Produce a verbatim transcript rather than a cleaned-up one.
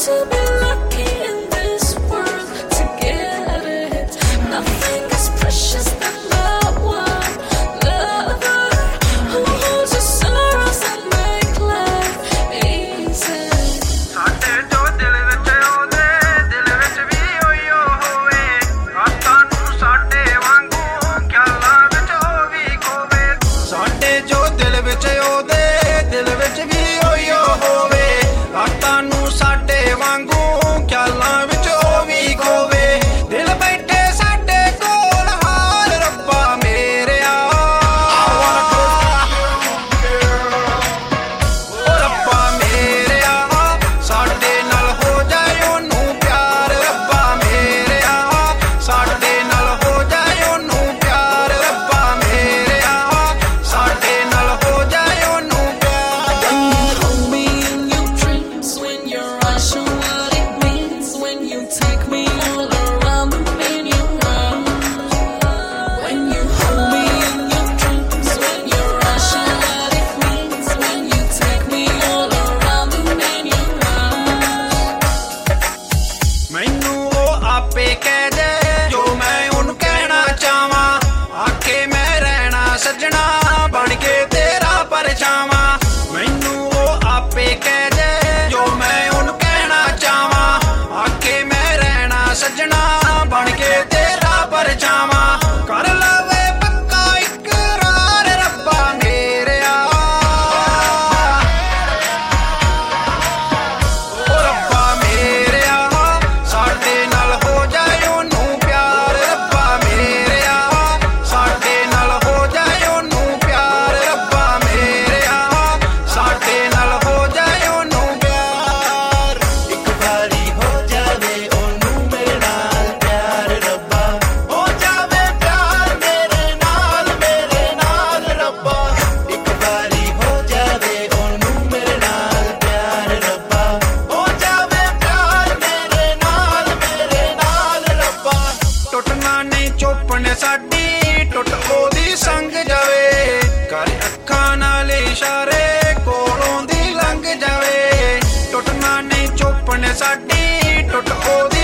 to be lucky in this world to get it. Nothing is precious than that one lover who holds your sorrows and make life easy. ਸਾਡੇ ਜੋ ਦਿਲ ਵਿੱਚ ਉਹਦੇ ਦਿਲ ਵਿੱਚ ਵੀ ਉਹੀਓ ਹੋਵੇ, ਰਾਤਾਂ ਨੂੰ ਸਾਡੇ ਵਾਂਗੂ ਖਿਆਲਾਂ ਵਿੱਚ ਉਹ ਵੀ ਖੋਵੇ। ਸਾਡੇ ਜੋ ਦਿਲ ਵਿੱਚ ਉਹਦੇ ਦਿਲ ਵਿੱਚ ਵੀ ਉਹੀਓ ਹੋਵੇ, ਰਾਤਾਂ ਨੂੰ ਸਾਡੇ ਵਾਂਗੂ ਖਿਆਲਾਂ ਵਿੱਚ ਉਹ ਵੀ ਖੋਵੇ। ਦਿਲ ਬੈਠੇ ਸਾਡੇ ਕੋਲ ਹਾਲ ਰੱਬਾ ਮੇਰਿਆ, ਓ ਰੱਬਾ ਮੇਰਿਆ ਸਾਡੇ ਨਾਲ ਹੋ ਜਾਏ ਉਹਨੂੰ ਪਿਆਰ। ਰੱਬਾ ਮੇਰਿਆ ਸਾਡੇ ਨਾਲ ਹੋ ਜਾਏ ਉਹਨੂੰ ਪਿਆਰ। ਰੱਬਾ ਮੇਰਿਆ ਸਾਡੇ ਨਾਲ ਹੋ ਜਾਏ ਉਹਨੂੰ ਪਿਆਰ। Hold me in your dreams when your eyes show what it means. When you take me all around the many rounds. When you hold me in your dreams, when your eyes show what it means. When you take me all around the many rounds. ਮੈਨੂੰ ਉਹ ਆਪੇ ਕਹਿ ਦੇ ਜੋ ਮੈਂ ਉਹਨੂੰ ਕਹਿਣਾ ਚਾਹਾਂ, ਆਖੇ ਮੈਂ ਰਹਿਣਾ ਸੱਜਣਾ ਬਣ ਕੇ ਤੇਰਾ ਪਰਛਾਵਾਂ। ਮੈਨੂੰ ਉਹ ਆਪੇ ਕਹਿ ਦੇ ਜੋ ਮੈਂ ਉਹਨੂੰ ਕਹਿਣਾ ਚਾਹਾਂ, ਆਖੇ ਮੈਂ ਰਹਿਣਾ ਸੱਜਣਾ ਬਣ ਕੇ ਤੇਰਾ ਪਰਛਾਵਾਂ। ਕਰ ਲਵੇ ਪੱਕਾ ਇਕਰਾਰ ਰੱਬਾ ਮੇਰਿਆ, ਓ ਰੱਬਾ ਮੇਰਿਆ ਸਾਡੇ ਨਾਲ ਹੋ ਜਾਏ ਉਹਨੂੰ ਪਿਆਰ। ਰੱਬਾ ਮੇਰਿਆ ਸਾਡੇ ਨਾਲ ਹੋ ਜਾਏ ਉਹਨੂੰ ਪਿਆਰ। ਰੱਬਾ ਮੇਰਿਆ ਸਾਡੇ ਨਾਲ ਹੋ ਜਾਏ ਉਹਨੂੰ ਪਿਆਰ। ਇੱਕ ਵਾਰੀ ਹੋ ਜਾਵੇ ਉਹਨੂੰ ਮੇਰੇ ਨਾਲ ਪਿਆਰ ਰੱਬਾ, ਹੋ ਜਾਵੇ ਪਿਆਰ ਮੇਰੇ ਨਾਲ ਮੇਰੇ ਨਾਲ ਰੱਬਾ। ਇੱਕ ਵਾਰੀ ਹੋ ਜਾਵੇ ਉਹਨੂੰ ਮੇਰੇ ਨਾਲ ਪਿਆਰ ਰੱਬਾ, ਹੋ ਜਾਵੇ ਪਿਆਰ ਮੇਰੇ ਨਾਲ ਮੇਰੇ ਨਾਲ ਰੱਬਾ। ਟੁੱਟਣਾ ਨਹੀਂ ਚੋਪਣ ਸਾਡੀ ਟੁੱਟ ਉਹਦੀ ਸੰਗ ਜਾਵੇ, ਕਰ ਅੱਖਾਂ ਨਾਲ ਇਸ਼ਾਰੇ ਕੋਲੋਂ ਦੀ ਲੰਘ ਜਾਵੇ। ਟੁੱਟਣਾ ਨਹੀਂ ਚੋਪਣ ਸਾਡੀ ਟੁੱਟ ਉਹਦੀ